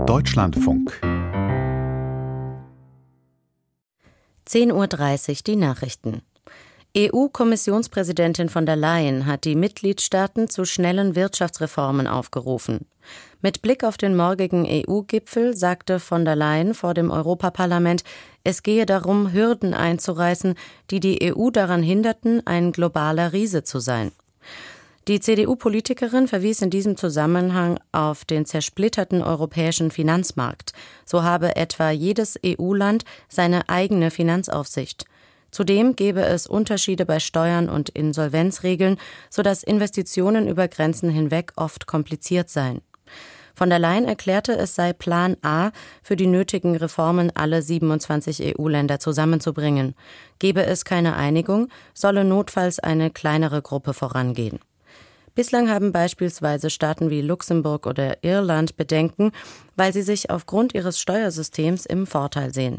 Deutschlandfunk 10:30 Uhr die Nachrichten. EU-Kommissionspräsidentin von der Leyen hat die Mitgliedstaaten zu schnellen Wirtschaftsreformen aufgerufen. Mit Blick auf den morgigen EU-Gipfel sagte von der Leyen vor dem Europaparlament, es gehe darum, Hürden einzureißen, die die EU daran hinderten, ein globaler Riese zu sein. Die CDU-Politikerin verwies in diesem Zusammenhang auf den zersplitterten europäischen Finanzmarkt. So habe etwa jedes EU-Land seine eigene Finanzaufsicht. Zudem gebe es Unterschiede bei Steuern und Insolvenzregeln, sodass Investitionen über Grenzen hinweg oft kompliziert seien. Von der Leyen erklärte, es sei Plan A, für die nötigen Reformen alle 27 EU-Länder zusammenzubringen. Gebe es keine Einigung, solle notfalls eine kleinere Gruppe vorangehen. Bislang haben beispielsweise Staaten wie Luxemburg oder Irland Bedenken, weil sie sich aufgrund ihres Steuersystems im Vorteil sehen.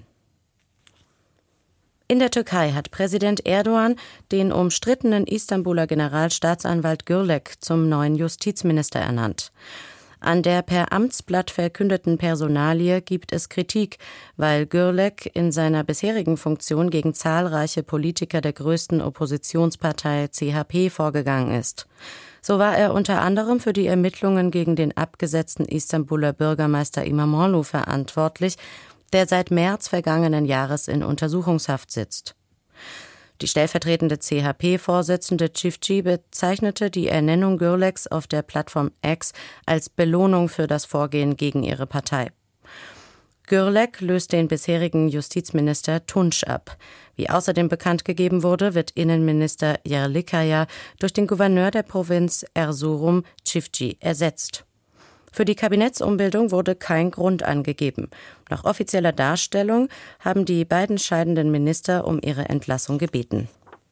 In der Türkei hat Präsident Erdogan den umstrittenen Istanbuler Generalstaatsanwalt Gürlek zum neuen Justizminister ernannt. An der per Amtsblatt verkündeten Personalie gibt es Kritik, weil Gürlek in seiner bisherigen Funktion gegen zahlreiche Politiker der größten Oppositionspartei CHP vorgegangen ist. So war er unter anderem für die Ermittlungen gegen den abgesetzten Istanbuler Bürgermeister İmamoğlu verantwortlich, der seit März vergangenen Jahres in Untersuchungshaft sitzt. Die stellvertretende CHP-Vorsitzende Çiftçi bezeichnete die Ernennung Gürleks auf der Plattform X als Belohnung für das Vorgehen gegen ihre Partei. Gürlek löst den bisherigen Justizminister Tunç ab. Wie außerdem bekannt gegeben wurde, wird Innenminister Yerlikaya durch den Gouverneur der Provinz Erzurum Çiftçi ersetzt. Für die Kabinettsumbildung wurde kein Grund angegeben. Nach offizieller Darstellung haben die beiden scheidenden Minister um ihre Entlassung gebeten.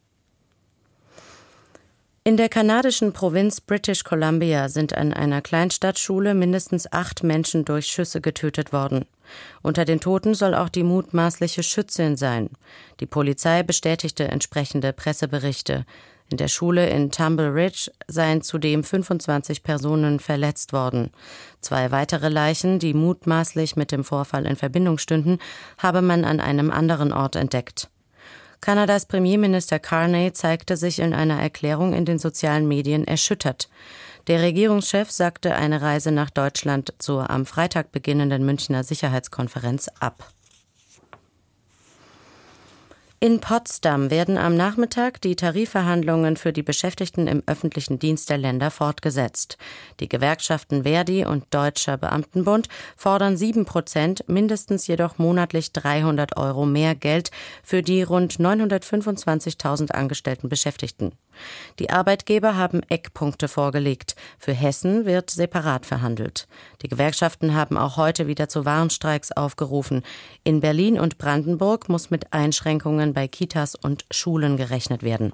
In der kanadischen Provinz British Columbia sind an einer Kleinstadtschule mindestens 8 Menschen durch Schüsse getötet worden. Unter den Toten soll auch die mutmaßliche Schützin sein. Die Polizei bestätigte entsprechende Presseberichte. In der Schule in Tumble Ridge seien zudem 25 Personen verletzt worden. 2 weitere Leichen, die mutmaßlich mit dem Vorfall in Verbindung stünden, habe man an einem anderen Ort entdeckt. Kanadas Premierminister Carney zeigte sich in einer Erklärung in den sozialen Medien erschüttert. Der Regierungschef sagte eine Reise nach Deutschland zur am Freitag beginnenden Münchner Sicherheitskonferenz ab. In Potsdam werden am Nachmittag die Tarifverhandlungen für die Beschäftigten im öffentlichen Dienst der Länder fortgesetzt. Die Gewerkschaften Verdi und Deutscher Beamtenbund fordern 7%, mindestens jedoch monatlich 300 € mehr Geld für die rund 925.000 angestellten Beschäftigten. Die Arbeitgeber haben Eckpunkte vorgelegt. Für Hessen wird separat verhandelt. Die Gewerkschaften haben auch heute wieder zu Warnstreiks aufgerufen. In Berlin und Brandenburg muss mit Einschränkungen bei Kitas und Schulen gerechnet werden.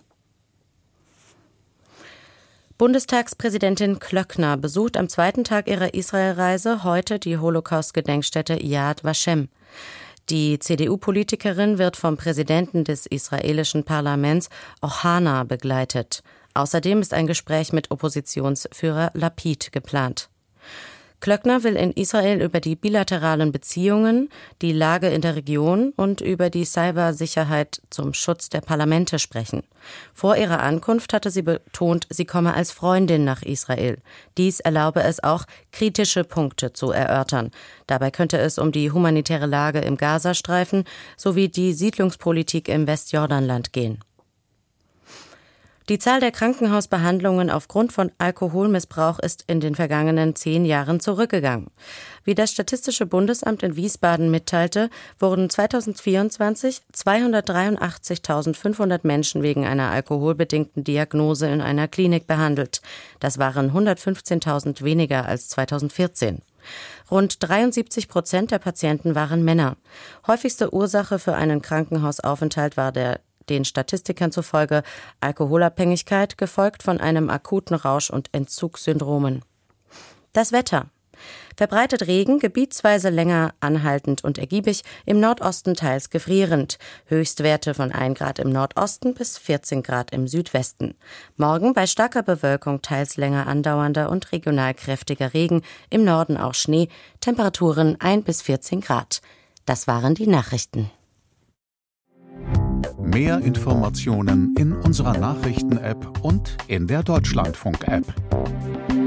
Bundestagspräsidentin Klöckner besucht am 2. Tag ihrer Israelreise heute die Holocaust-Gedenkstätte Yad Vashem. Die CDU-Politikerin wird vom Präsidenten des israelischen Parlaments Ohana begleitet. Außerdem ist ein Gespräch mit Oppositionsführer Lapid geplant. Klöckner will in Israel über die bilateralen Beziehungen, die Lage in der Region und über die Cybersicherheit zum Schutz der Parlamente sprechen. Vor ihrer Ankunft hatte sie betont, sie komme als Freundin nach Israel. Dies erlaube es auch, kritische Punkte zu erörtern. Dabei könnte es um die humanitäre Lage im Gazastreifen sowie die Siedlungspolitik im Westjordanland gehen. Die Zahl der Krankenhausbehandlungen aufgrund von Alkoholmissbrauch ist in den vergangenen 10 Jahren zurückgegangen. Wie das Statistische Bundesamt in Wiesbaden mitteilte, wurden 2024 283.500 Menschen wegen einer alkoholbedingten Diagnose in einer Klinik behandelt. Das waren 115.000 weniger als 2014. Rund 73% der Patienten waren Männer. Häufigste Ursache für einen Krankenhausaufenthalt war den Statistikern zufolge Alkoholabhängigkeit, gefolgt von einem akuten Rausch- und Entzugssyndromen. Das Wetter. Verbreitet Regen, gebietsweise länger anhaltend und ergiebig, im Nordosten teils gefrierend. Höchstwerte von 1 Grad im Nordosten bis 14 Grad im Südwesten. Morgen bei starker Bewölkung teils länger andauernder und regional kräftiger Regen, im Norden auch Schnee, Temperaturen 1 bis 14 Grad. Das waren die Nachrichten. Mehr Informationen in unserer Nachrichten-App und in der Deutschlandfunk-App.